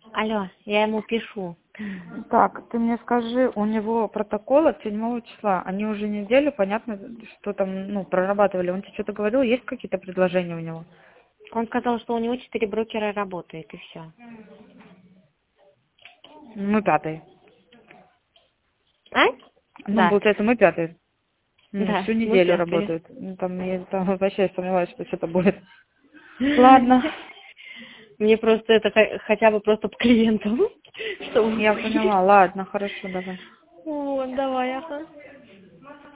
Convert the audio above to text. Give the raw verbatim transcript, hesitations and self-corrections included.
Алло, я ему пишу. Так, ты мне скажи, у него протокол от седьмого числа. Они уже неделю, понятно, что там, ну, прорабатывали. Он тебе что-то говорил, есть какие-то предложения у него? Он сказал, что у него четыре брокера работает, и все. Мы пятый. А? Ну, Да, получается, мы пятый. Ну, да, всю мы неделю пятые. работают. Ну, там, я там вообще сомневаюсь, что что-то будет. Ладно, Мне просто это х- хотя бы просто по клиентам, чтобы я были. поняла. Ладно, хорошо, давай. Вот, давай, ага.